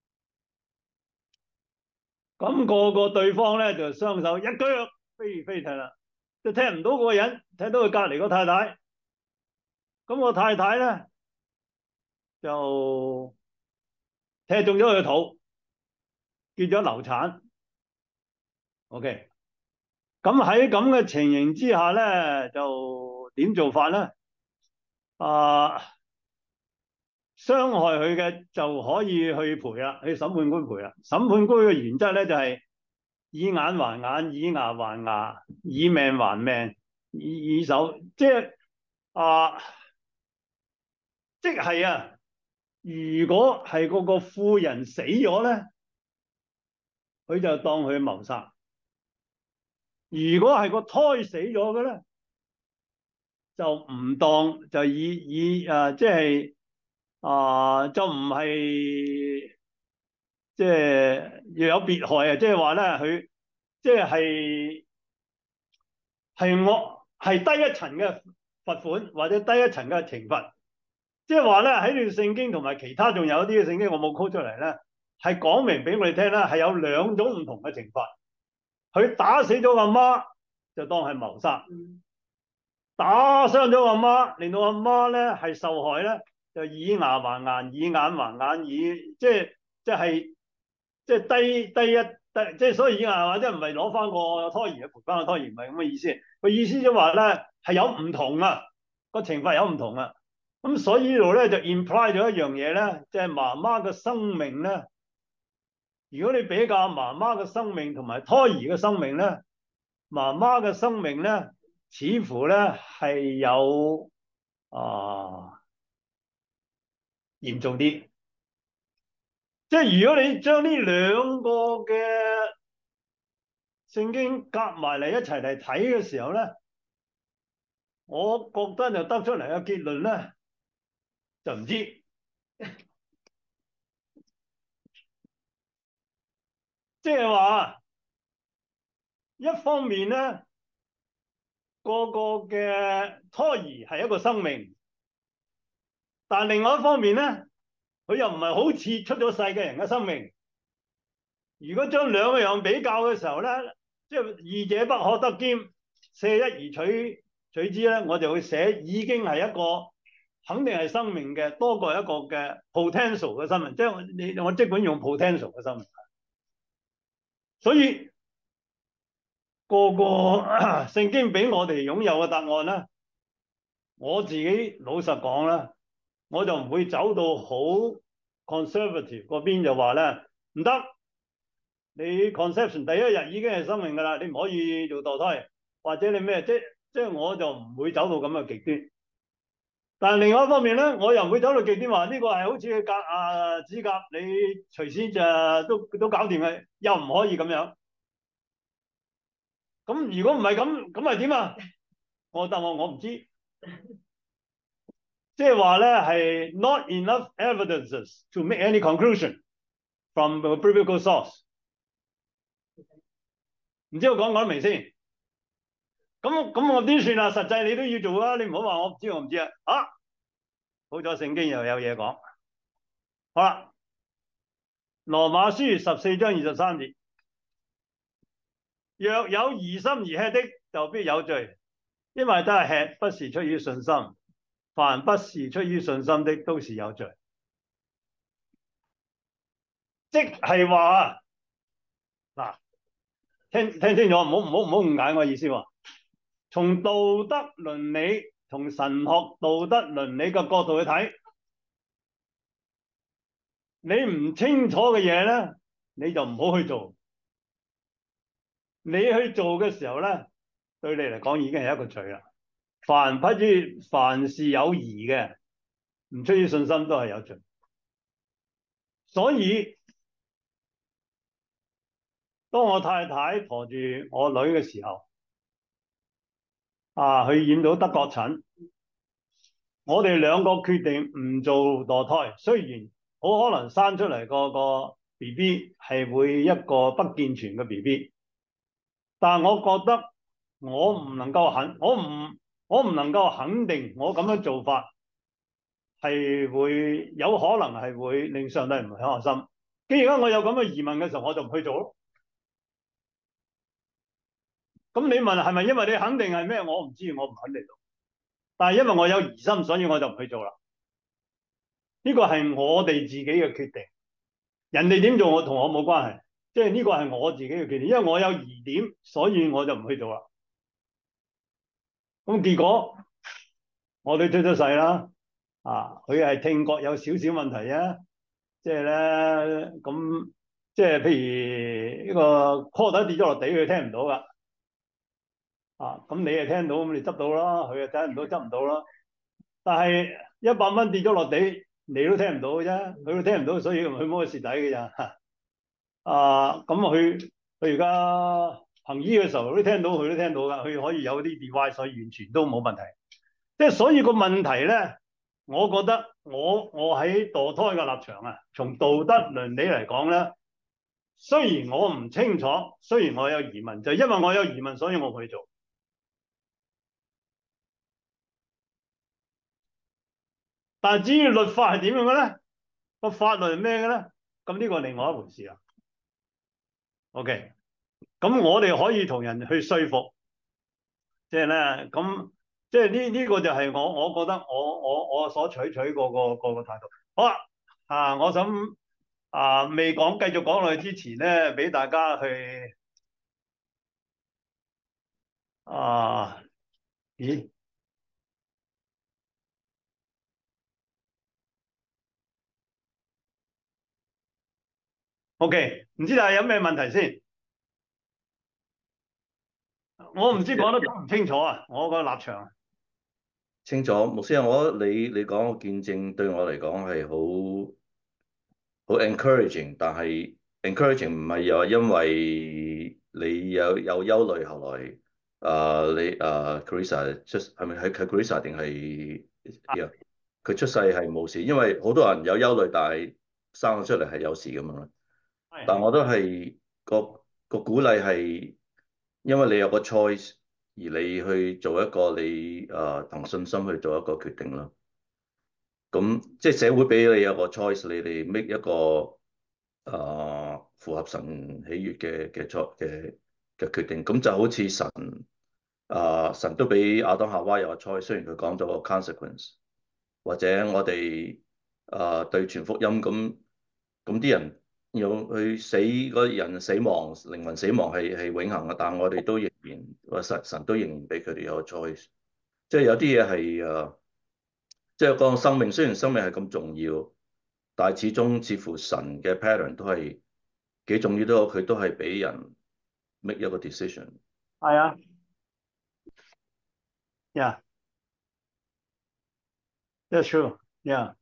咁個個對方咧就雙手一腳飛飛踢啦。就踢唔到嗰個人，踢到佢隔離個太太。咁個太太咧就踢中咗佢個肚，結咗流產。OK，咁喺咁嘅情形之下咧，就點做法咧？啊，傷害佢嘅就可以去賠啦，去審判官賠啦。審判官嘅原則咧就係、是。以眼還眼，以牙還牙，以命還命，以以手，即係啊，即係啊，如果係嗰個婦人死咗咧，佢就當佢謀殺；如果係個胎死咗嘅咧，就唔當，就以以啊，即係啊，就唔係。即係要有別害啊！即係話咧，佢即係係我係低一層嘅罰款或者低一層嘅懲罰。即係話咧喺呢段聖經同埋其他仲有啲嘅聖經我冇 call 出嚟咧，係講明俾我哋聽啦，係有兩種唔同嘅懲罰。佢打死咗阿媽就當係謀殺，打傷咗阿媽令到阿媽咧係受害咧，就以牙還牙，以眼還眼，以即係即係即係低低一低，即係所以以牙還牙，即係唔係攞翻個胎兒去賠翻個胎兒，唔係咁嘅意思。個意思即係話咧係有唔同啊，個懲罰有唔同啊。咁所以呢度咧就 imply 咗一樣嘢咧，即係媽媽嘅生命咧。如果你比較媽媽嘅生命同埋胎兒嘅生命咧，媽媽嘅生命咧似乎咧係有啊嚴重啲。即係如果你將呢兩個嘅聖經夾埋嚟一齊嚟睇嘅時候咧，我覺得就得出嚟嘅結論咧。就唔知，即係話一方面咧，個個嘅胎兒係一個生命，但另外一方面咧，佢又唔係好似出咗世嘅人嘅生命。如果將兩樣比較嘅時候咧，即係二者不可得兼，捨一而取取之咧，我就會寫已經係一個。肯定係生命嘅多過一個嘅 potential 嘅生命，即係你我即管用 potential 嘅生命。所以個個聖經俾我哋擁有嘅答案咧，我自己老實講啦，我就唔會走到好 conservative 嗰邊就話咧唔得，你 conception 第一日已經係生命㗎啦，你唔可以做墮胎，或者你咩，即即係我就唔會走到咁嘅極端。但另外一方面咧，我又唔會走到極端話呢個係好似甲啊指甲，你隨先就都都搞掂嘅，又唔可以咁樣。咁如果唔係咁，咁係點啊？我答我我唔知，即係話咧係 not enough evidences to make any conclusion from the biblical source。唔知我講唔講得明先？咁咁我點算啊？實際你都要做啊！你唔好話我唔知我唔知啊！啊，好咗聖經又有嘢講。好啦，羅馬書十四章二十三節，若有疑心而吃的，就必有罪，因為都係吃，不是出於信心。凡不是出於信心的，都是有罪。即係話嗱，聽聽清楚，唔好唔好唔好誤解我意思喎。從道德倫理同神學道德倫理嘅角度去睇，你唔清楚嘅嘢咧，你就唔好去做。你去做嘅時候咧，對你嚟講已經係一個罪啦。凡不知凡是有疑嘅，唔出於信心都係有罪。所以當我太太馱住我女嘅時候，啊，佢染到德國疹，我哋兩個決定唔做墮胎。雖然好可能生出嚟個個 B B 係會一個不健全嘅 B B， 但係我覺得我唔能夠肯，我唔我唔能夠肯定我咁樣做法係會有可能係會令上帝唔開心。既然我有咁嘅疑問嘅時候，我就唔去做咯。咁你問係咪因為你肯定係咩？我唔知，我唔肯定到。但係因為我有疑心，所以我就唔去做啦。呢個係我哋自己嘅決定，人哋點做我同我冇關係。即係呢個係我自己嘅決定，因為我有疑點，所以我就唔去做啦。咁結果我哋出咗世啦，啊，佢係聽覺有少少問題啊，即係咧咁，即係譬如呢個柯仔跌咗落地，佢聽唔到噶。啊，咁你係聽到，咁你執到啦，佢又睇唔到，執唔到啦。但係一百蚊跌咗落地，你都聽唔到嘅啫，佢都聽唔到，所以佢冇蝕底嘅咋。啊，咁佢佢而家行醫嘅時候，都聽到，佢都聽到噶，佢可以有啲 device，所以完全都冇問題。即係所以個問題咧，我覺得我我喺墮胎嘅立場啊，從道德倫理嚟講咧， 雖然我唔清楚，雖然我有疑問，就因為我有疑問，所以我唔去做。但係至於律法係點樣嘅咧？個法律係咩嘅咧？咁呢個另外一回事啦。OK，咁我哋可以同人去說服，即係咧，咁即係呢呢個就係我我覺得我我我所採取嗰個個個態度。好啦，啊，我想啊未講繼續講落去之前咧，俾大家去啊，咦？OK，唔知大家有咩問題先？我唔知講得清唔清楚啊，我個立場。 清楚，牧師啊，我覺得你你講個見證對我嚟講係好好 encouraging，但係 encouraging 唔係又係因為你有有憂慮，後來啊、呃、你啊 Carissa 出係咪係係 Carissa 定係佢出世係冇事？因為好多人有憂慮，但係生咗出嚟係有事咁樣。但我都係個個鼓勵係，因為你有個 choice，而你去做一個你誒憑信心去做一個決定咯。咁即係社會俾你有個 choice，你哋 make 一個誒、呃、符合神喜悅嘅嘅 choice 嘅嘅決定。咁就好似神誒、呃、神都俾亞當夏娃有個 choice，雖然佢講咗個 consequence，或者我哋誒、呃、對傳福音咁咁啲人。有去死嗰人死亡，靈魂死亡係係永恆嘅，但係我哋都仍然，個神神都仍然俾佢哋有個 choice，即係有啲嘢係誒，即係個生命雖然生命係咁重要，但係始終似乎神嘅 pattern 都係幾重要，都佢都係俾人 make 一個 decision。 係啊，yeah，that's true，yeah。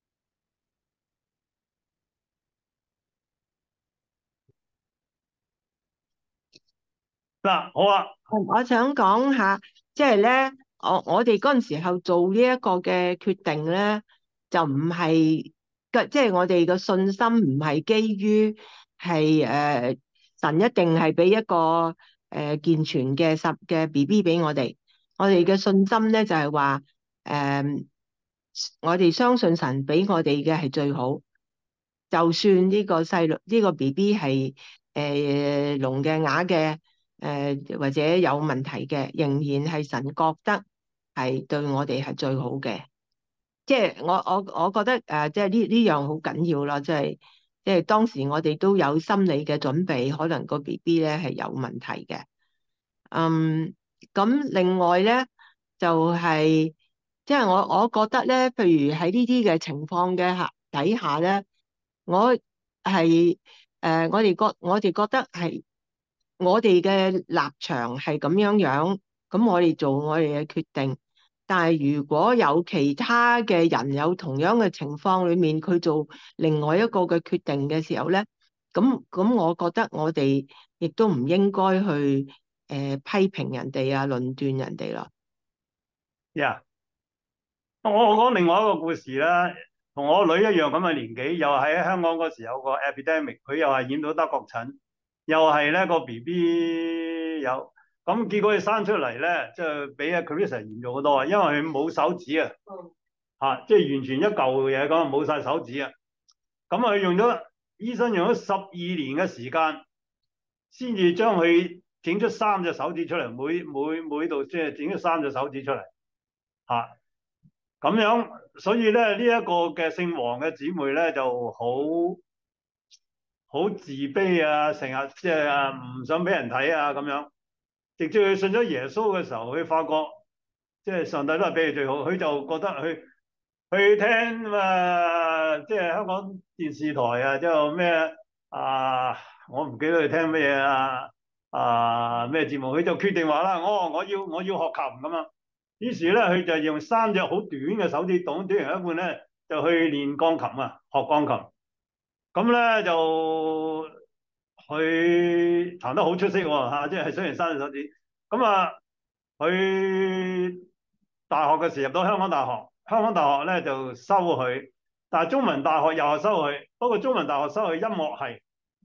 嗱，好啊， 我想講下，即係咧，我我哋嗰陣時候做呢一個嘅決定咧，就唔係嘅，即係我哋嘅信心唔係基於係誒神一定係俾一個誒、呃、健全嘅十嘅 B B 俾我哋，我哋嘅信心咧就係話誒，我哋相信神俾我哋嘅係最好，就算呢個細路呢個 B B 係誒聾嘅啞嘅。誒、呃、或者有問題嘅，仍然係神覺得係對我哋係最好嘅。即係我我我覺得誒、呃，即係呢呢樣好緊要啦。即係即係當時我哋都有心理嘅準備，可能個 B B 咧係有問題嘅。嗯，咁另外咧就係即係我我覺得咧，譬如喺呢啲嘅情況嘅下底下咧，我係誒、呃、我哋覺我哋覺得係。我哋嘅立場係咁樣樣，咁我哋做我哋嘅決定。但係如果有其他嘅人有同樣嘅情況裏面，佢做另外一個嘅決定嘅時候咧，咁咁，我覺得我哋亦都唔應該去誒、呃、批評人哋啊，論斷人哋咯。 呀，yeah，我講另外一個故事啦，同我女一樣咁嘅年紀，又喺香港嗰時有個 epidemic，佢又係染到德國疹。又係咧個 B B 有，咁結果佢生出嚟咧，即係比阿 Carissa 嚴重好多啊，因為佢冇手指啊，嚇，即係完全一嚿嘢咁，冇晒手指啊。咁佢用咗醫生用咗十二年嘅時間，先至將佢整出三隻手指出嚟，每每每度即係整出三隻手指出嚟，嚇。咁樣，所以咧呢一個嘅姓黃嘅姊妹咧就好。好自卑啊！成日即係唔想俾人睇啊咁樣。直至佢信咗耶穌嘅時候，佢發覺即係上帝都係俾佢最好。佢就覺得佢去聽啊，即係香港電視台啊，即係咩啊？我唔記得佢聽咩嘢啊啊咩節目，佢就決定話啦，我我要我要學琴咁樣。於是咧，佢就用三隻好短嘅手指，短短完一半咧，就去練鋼琴啊，學鋼琴。咁咧就佢彈得好出色喎嚇，即係雖然三隻手指。咁啊，佢大學嘅時候入到香港大學，香港大學咧就收佢，但係中文大學又係收佢，不過中文大學收佢音樂系，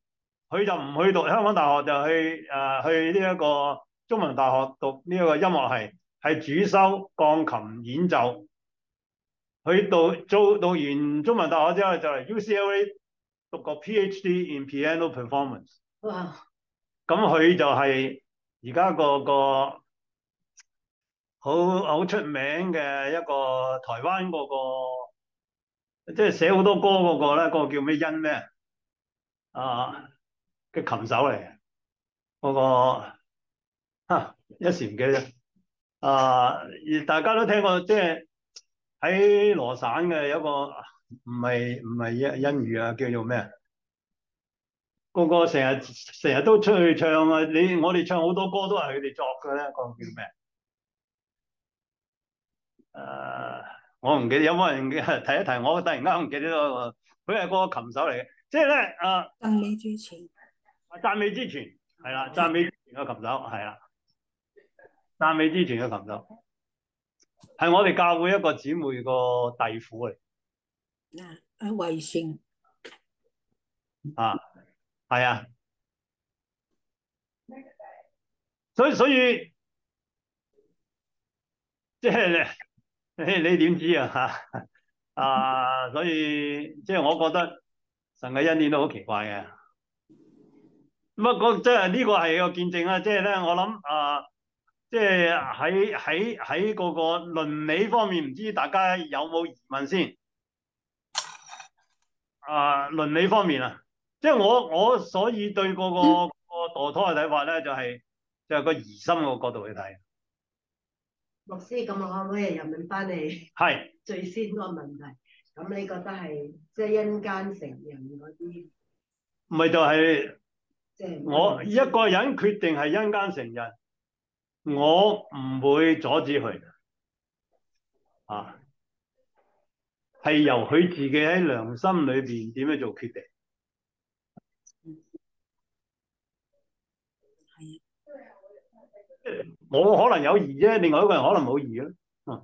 佢就唔去讀香港大學，就去誒、呃、去呢一個中文大學讀呢一個音樂系，係主修鋼琴演奏。佢讀做讀完中文大學之後，就嚟 U C L A 讀個 PhD in piano performance。 哇！ 咁佢就係而家個個好好出名嘅一個台灣嗰個，即係寫好多歌嗰個咧，嗰個叫咩欣咩啊嘅琴手嚟嘅，嗰個嚇一時唔記得咗啊！而大家都聽過，即係喺羅省嘅有一個唔係唔係欣欣語啊，叫做咩啊？個個成日成日都出去唱啊！你我哋唱好多歌都係佢哋作嘅咧，嗰個叫咩？誒、uh,，我唔記得有冇人提一提，我突然間唔記得咗。佢係個琴手嚟嘅，即係咧誒， 讚美之泉， 讚美之泉係啦，讚美之泉嘅琴手係啦，讚美之泉嘅琴手係我哋教會一個姊妹個弟婦嚟。 嗱，阿維旋啊，係啊，所以所以即係你你點知啊嚇？啊，所以即係我覺得神嘅恩典都好奇怪嘅。咁啊，即係呢個係個見證啦。即係咧，我諗啊，即係喺喺喺嗰個倫理方面，唔知大家有冇疑問先？啊，倫理方面啊，即係我我所以對嗰個個墮胎嘅睇法咧，就係就係個疑心個角度去睇。 牧師，咁我可唔可以又問翻你係最先嗰個問題？咁你覺得係即係因姦成人嗰啲？ 唔係就係即係我一個人決定係因姦成人，我唔會阻止佢啊，係由佢自己喺良心裏邊點樣做決定。我可能有疑啫，另外一個人可能冇疑咯。啊，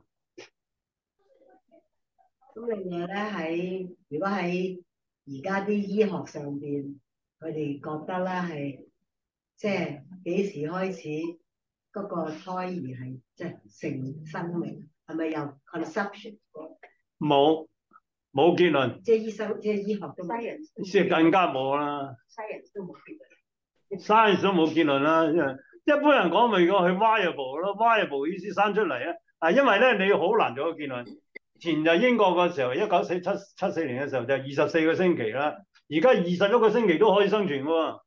咁另外咧，喺如果喺而家啲醫學上邊，佢哋覺得咧係即係幾時開始嗰個胎兒係即係成生命，係咪由 conception？ 冇冇結論， 即係醫生，即係醫學都冇， 即係更加冇啦。 science 都冇結論。 science 都冇結論啦，因為一般人講咪講佢 viable 咯，viable 意思生出嚟啊。啊，因為咧你好難做個結論。前就英國嘅時候，一九四七七四年嘅時候就二十四個星期啦，而家二十一個星期都可以生存喎。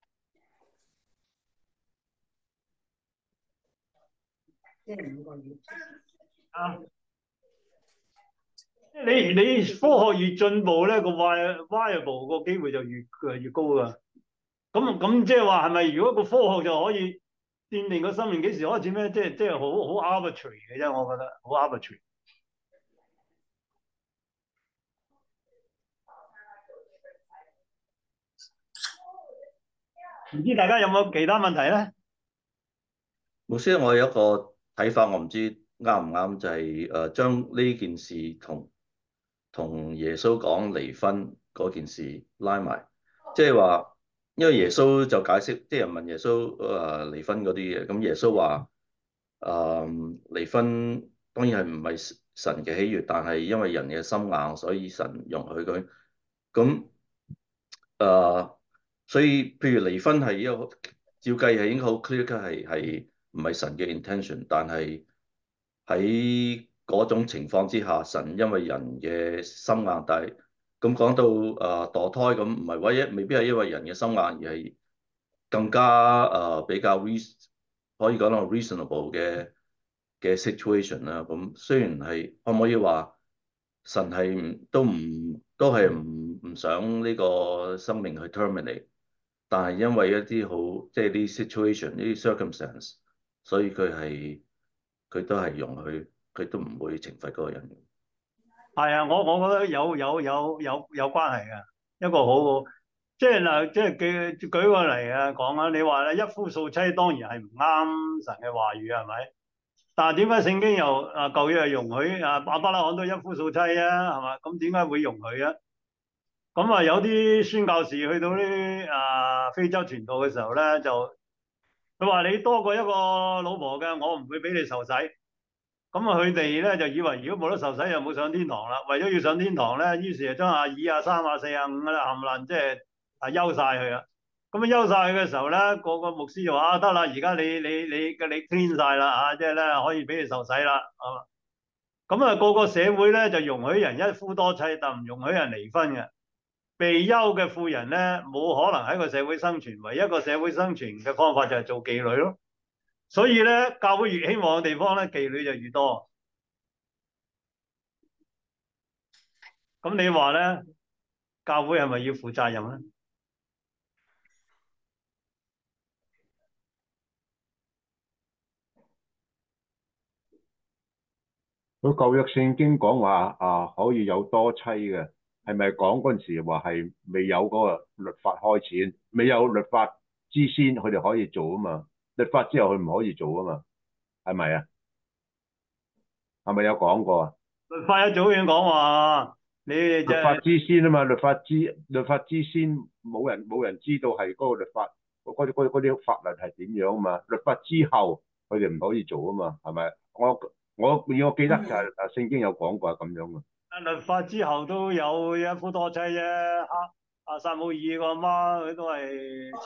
即係五個月。 啊！你你科學越進步咧，個 viable 個機會就越越高㗎。咁咁即係話係咪？如果個科學就可以奠定個生命幾時開始咩？即係即係好好 arbitrary 嘅啫，我覺得好 arbitrary。唔知大家有冇其他問題咧？ 牧師，我有一個睇法，我唔知啱唔啱，就係誒將呢件事同同耶穌講離婚嗰件事拉埋，即係話，因為耶穌就解釋，啲人問耶穌誒、呃、離婚嗰啲嘢，咁耶穌話誒離婚當然係唔係神嘅喜悅，但係因為人嘅心硬，所以神容許佢。咁誒、呃，所以譬如離婚係一個照計係應該好 clear 嘅，係係唔係神嘅 intention，但係喺嗰種情況之下，神因為人嘅心硬，但係咁講到誒、呃、墮胎咁，唔係唯一，未必係因為人嘅心硬，而係更加誒、呃、比較 re 可以講到 reasonable 嘅嘅 situation 啦。咁雖然係可唔可以話神係唔都唔都係唔唔想呢個生命去 terminate，但係因為一啲好即係啲 situation 呢啲 circumstance，所以佢係佢都係容許，佢都唔會懲罰嗰個人。 係啊，我我覺得有有有有有關係嘅，一個好好，即係嗱，即係舉舉個例啊講啊，你話咧一夫數妻當然係唔啱神嘅話語係咪？但係點解聖經又啊舊約係容許啊亞伯拉罕都一夫數妻啊係嘛？咁點解會容許啊？ 咁啊有啲宣教士去到啲啊非洲傳道嘅時候咧，就佢話你多過一個老婆嘅，我唔會俾你受洗。咁啊佢哋咧就以為如果冇得受洗，就冇上天堂啦。為咗要上天堂咧，於是就將阿二啊、三啊、四啊、五啊冚唪唥即係啊休晒佢啦。咁啊休晒佢嘅時候咧，個個牧師就話啊得啦，而家你你你嘅你 clean 晒啦啊，即係咧可以俾你受洗啦。啊，咁啊個個社會咧就容許人一夫多妻，但唔容許人離婚嘅。被休嘅婦人咧冇可能喺個社會生存，唯一一個社會生存嘅方法就係做妓女咯。所以咧，教會越希望嘅地方咧，妓女就越多。咁你話咧，教會係咪要負責任咧？ 佢舊約聖經講話啊，可以有多妻嘅，係咪講嗰陣時話係未有嗰個律法開始，未有律法之先，佢哋可以做啊嘛？律法之後佢唔可以做啊嘛？係咪啊？係咪有講過啊？ 律法一早已經講話，你哋律法之先啊嘛，律法之律法之先，冇人冇人知道係嗰個律法嗰啲嗰啲嗰啲法律係點樣啊嘛？律法之後佢哋唔可以做啊嘛？係咪？我我我記得就係啊聖經有講過係咁樣嘅。 啊，律法之後都有一夫多妻啫。哈，阿撒母耳個阿媽佢都係接。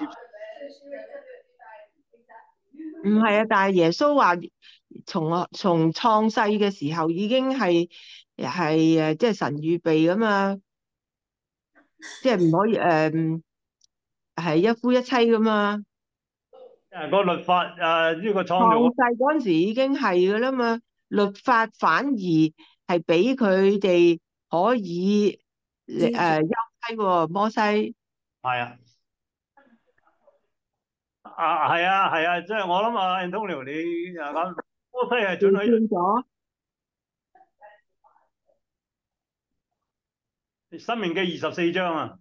唔係啊，但係耶穌話從我從創世嘅時候已經係係誒，即係神預備噶嘛，即係唔可以誒係一夫一妻噶嘛。 誒個律法誒呢個創創造世嗰陣時已經係噶啦嘛，律法反而係俾佢哋可以誒休妻喎，摩西。 係啊。啊，係啊，係啊，即係我諗啊，Antonio 你啊咁，摩西係准許咗 《申命記》二十四章啊。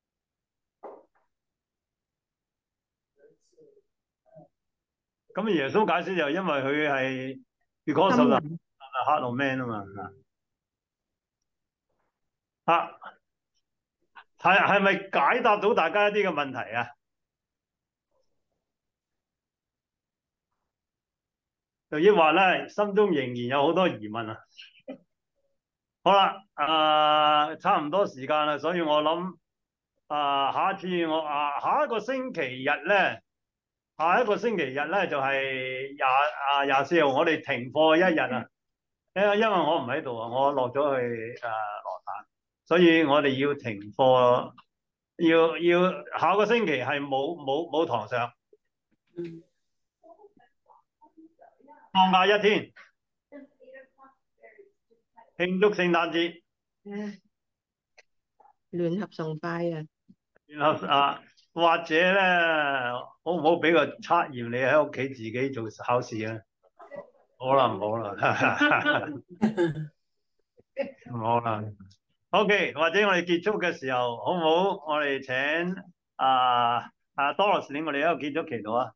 咁耶穌解釋就因為佢係 because of the heart of man 啊嘛。啊，係係咪解答到大家一啲嘅問題啊？就抑或咧，心中仍然有好多疑問啊。好啦，啊、呃，差唔多時間啦，所以我諗啊、呃，下一次我啊，下一個星期日咧，下一個星期日咧就係廿啊廿四號，我哋停課一日啊。因因為我唔喺度啊，我落咗去誒羅壇，所以我哋要停課，要要下個星期係冇冇冇堂上。放假一天，慶祝聖誕節， 聯合崇拜啊！ 聯合啊，或者咧，好唔好俾個測驗你喺屋企自己做考試啊？好啦，唔好啦，唔好啦。OK，或者我哋結束嘅時候，好唔好？我哋請啊啊 Doris 領我哋一個結束祈禱啊。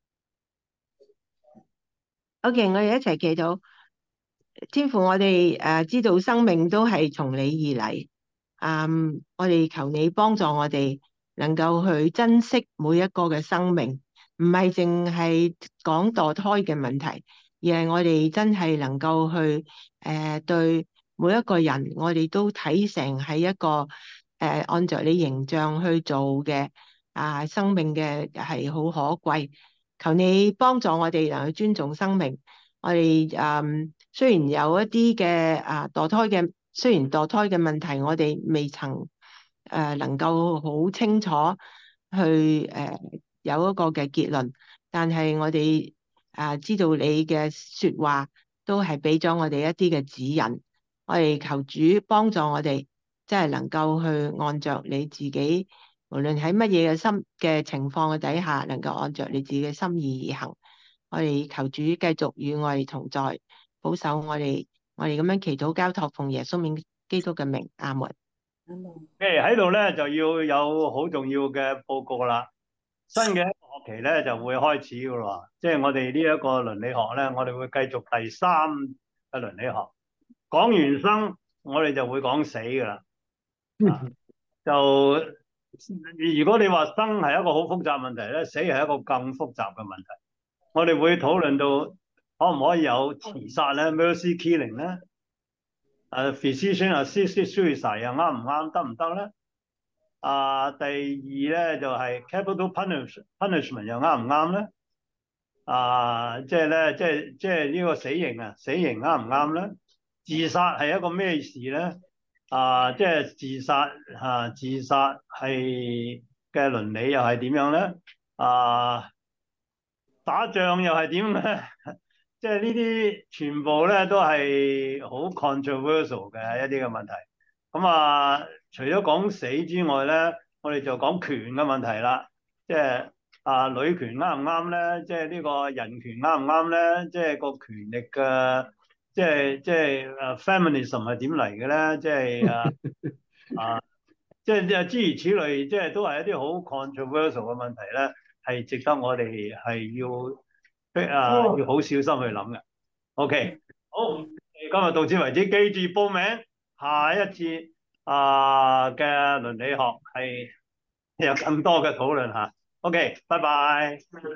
OK，我哋一齊祈禱。天父，我哋誒知道生命都係從你而嚟，嗯，我哋求你幫助我哋能夠去珍惜每一個嘅生命，唔係淨係講墮胎嘅問題，而係我哋真係能夠去誒對每一個人，我哋都睇成係一個誒按照你形象去做嘅啊，生命嘅係好可貴。求你幫助我哋能去尊重生命。我哋誒、嗯、雖然有一啲嘅啊墮胎嘅，雖然墮胎嘅問題，我哋未曾誒、呃、能夠好清楚去誒、呃、有一個嘅結論，但係我哋啊、呃、知道你嘅説話都係俾咗我哋一啲嘅指引。我哋求主幫助我哋，即係能夠去按着你自己。無論喺乜嘢嘅心嘅情況嘅底下，能夠按着你自己嘅心意而行。我哋求主繼續與我哋同在，保守我哋，我哋咁樣祈禱交託，奉耶穌名基督嘅名，阿門。 誒喺度咧就要有好重要嘅報告啦。新嘅一個學期咧就會開始噶啦，即係我哋呢一個倫理學咧，我哋會繼續第三嘅倫理學。講完生，我哋就會講死噶啦。啊就如果你話生係一個好複雜問題咧，死係一個更複雜嘅問題。我哋會討論到可唔可以有自殺咧 （mercy killing） 咧？誒 physician assisted suicide 又啱唔啱？得唔得咧？啊，第二咧就係 capital punish punishment 又啱唔啱咧？啊，即係咧，即係即係呢個死刑啊，死刑啱唔啱咧？自殺係一個咩事咧？啊，即係自殺嚇，自殺係嘅倫理又係點樣咧？啊，打仗又係點咧？即係呢啲全部咧都係好 controversial 嘅一啲嘅問題。咁啊，除咗講死之外咧，我哋就講權嘅問題啦。即係啊，女權啱唔啱咧？即係呢個人權啱唔啱咧？即係個權力嘅，即係即係誒 feminism 係點嚟嘅咧？即係啊啊，即係即係諸如此類，即係都係一啲好 controversial 嘅問題咧，係值得我哋係要。啊，要好小心去諗嘅。OK，好，今日到此為止，記住報名，下一次啊嘅倫理學係有更多嘅討論嚇。OK，拜拜。